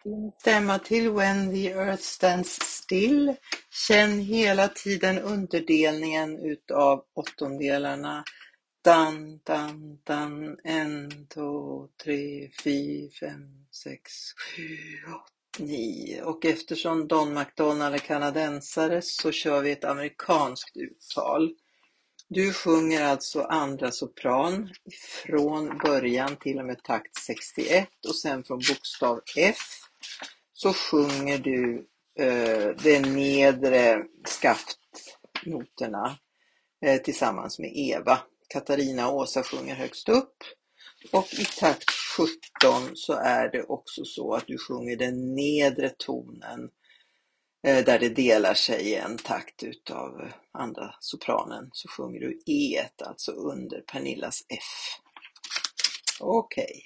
Din stämma till When the Earth Stands Still. Känn hela tiden underdelningen utav åttondelarna. Dan, dan, dan, 1, 2, 3, 4, 5, 6, 7, 8, 9. Och eftersom Don McDonald är kanadensare så kör vi ett amerikanskt uttal. Du sjunger alltså andra sopran från början till och med takt 61 och sen från bokstav F så sjunger du de nedre skaftnoterna tillsammans med Eva. Katarina och Åsa sjunger högst upp och i takt 17 så är det också så att du sjunger den nedre tonen där det delar sig i en takt utav andra sopranen så sjunger du E1, alltså under Pernillas F. Okej.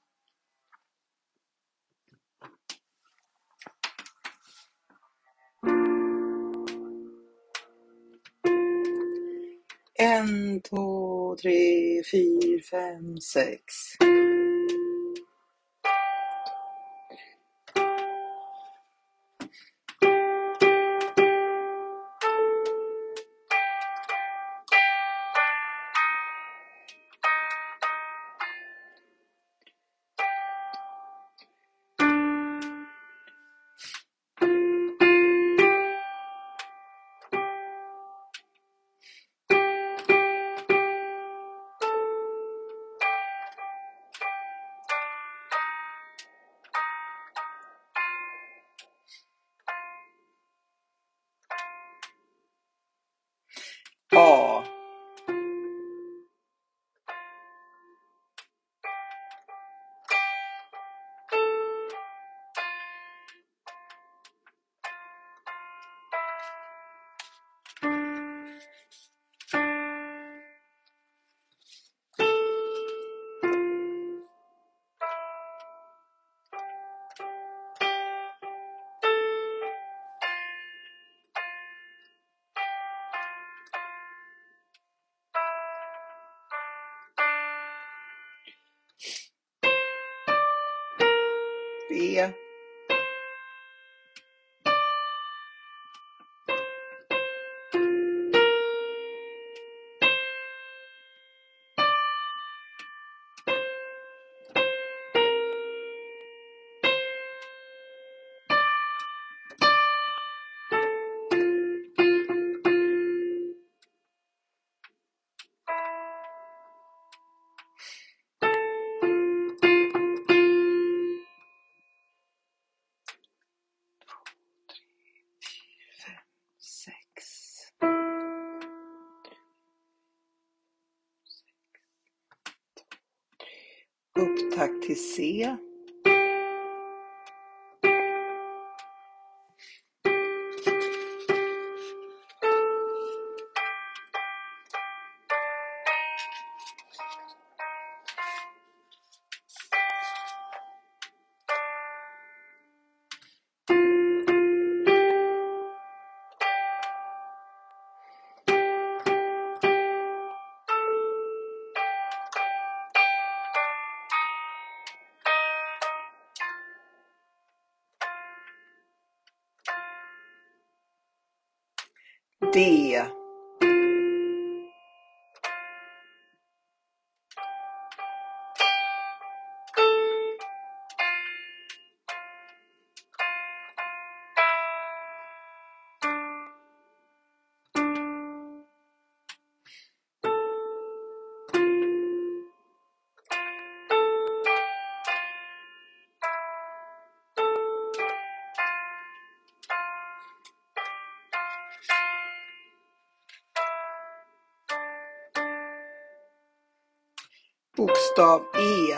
En, två, tre, fyra, fem, sex. A. B. Upptakt till C. D. Bokstav E.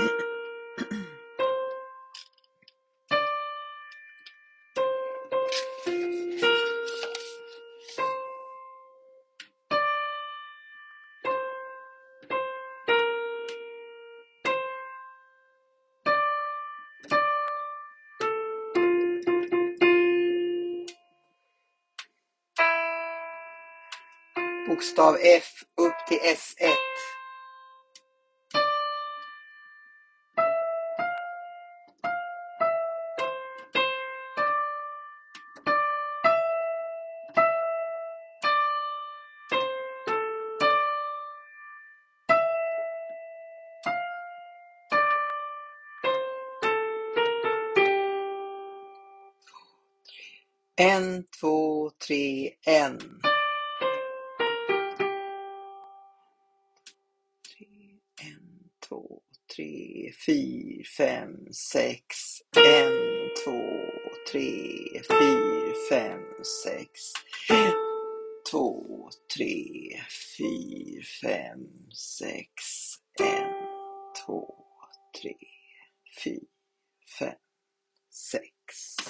Bokstav F upp till S1. 1, 2, 3, 1. 1, 2, 3, 4, 5, 6. 1, 2, 3, 4, 5, 6. 1, 2, 3, 4, 5, 6. 1, 2, 3, 4, 5, 6.